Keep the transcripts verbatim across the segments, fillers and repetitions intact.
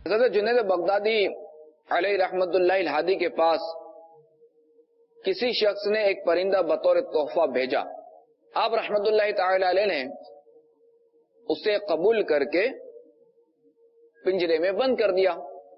حضرت جنید بغدادی علیہ رحمت اللہ الہادی کے پاس کسی شخص نے ایک پرندہ بطور تحفہ بھیجا. آپ رحمت اللہ تعالی علیہ نے اسے قبول کر کے پنجرے میں بند کر دیا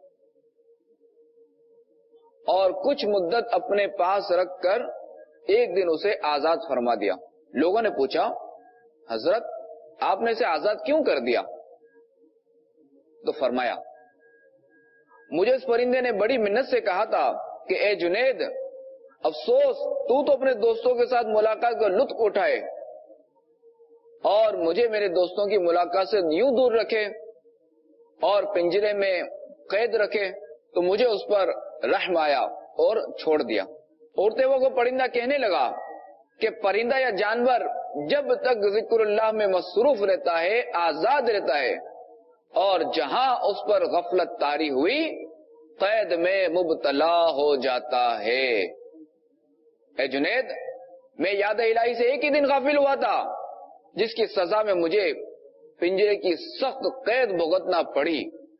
اور کچھ مدت اپنے پاس رکھ کر ایک دن اسے آزاد فرما دیا. لوگوں نے پوچھا حضرت آپ نے اسے آزاد کیوں کر دیا؟ تو فرمایا مجھے اس پرندے نے بڑی منت سے کہا تھا کہ اے جنید افسوس تو تو اپنے دوستوں کے ساتھ ملاقات کا لطف اٹھائے اور مجھے میرے دوستوں کی ملاقات سے یوں دور رکھے اور پنجرے میں قید رکھے. تو مجھے اس پر رحم آیا اور چھوڑ دیا. اڑتے ہوئے وہ پرندہ کہنے لگا کہ پرندہ یا جانور جب تک ذکر اللہ میں مصروف رہتا ہے آزاد رہتا ہے اور جہاں اس پر غفلت طاری ہوئی قید میں مبتلا ہو جاتا ہے. اے جنید میں یاد الہی سے ایک ہی دن غافل ہوا تھا جس کی سزا میں مجھے پنجرے کی سخت قید بھگتنا پڑی.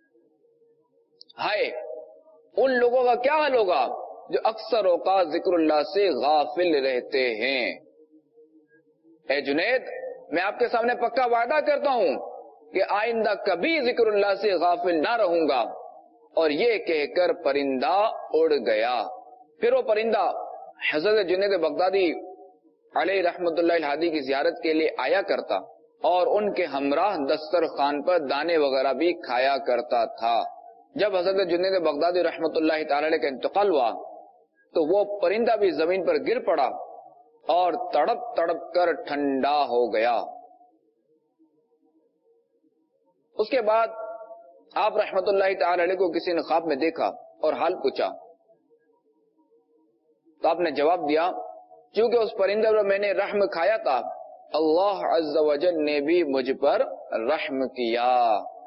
ہائے ان لوگوں کا کیا حال ہوگا جو اکثر اوقات ذکر اللہ سے غافل رہتے ہیں. اے جنید میں آپ کے سامنے پکا وعدہ کرتا ہوں کہ آئندہ کبھی ذکر اللہ سے غافل نہ رہوں گا. اور یہ کہہ کر پرندہ اڑ گیا. پھر وہ پرندہ حضرت جنید بغدادی علیہ رحمت اللہ الہادی کی زیارت کے لیے آیا کرتا اور ان کے ہمراہ دسترخوان پر دانے وغیرہ بھی کھایا کرتا تھا. جب حضرت جنید بغدادی رحمت اللہ تعالی علیہ کا انتقال ہوا تو وہ پرندہ بھی زمین پر گر پڑا اور تڑپ تڑپ کر ٹھنڈا ہو گیا. اس کے بعد آپ رحمت اللہ تعالی علیہ کو کسی نے خواب میں دیکھا اور حال پوچھا تو آپ نے جواب دیا چونکہ اس پرندے پر میں نے رحم کھایا تھا اللہ عز و جل نے بھی مجھ پر رحم کیا.